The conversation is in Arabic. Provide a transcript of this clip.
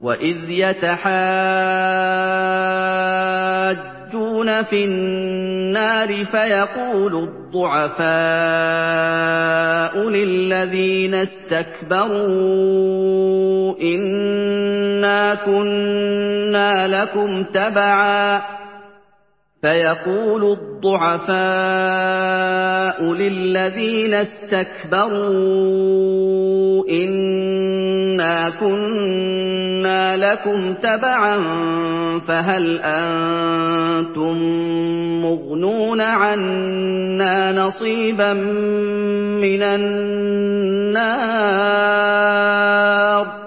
وَإِذْ يَتَحَاجُّونَ فِي النَّارِ فَيَقُولُ الضُّعَفَاءُ لِلَّذِينَ اسْتَكْبَرُوا إِنَّا كُنَّا لَكُمْ تَبَعًا فَهَلْ أَنتُم مُّغْنُونَ عَنَّا نَصِيبًا مِّنَ النَّارِ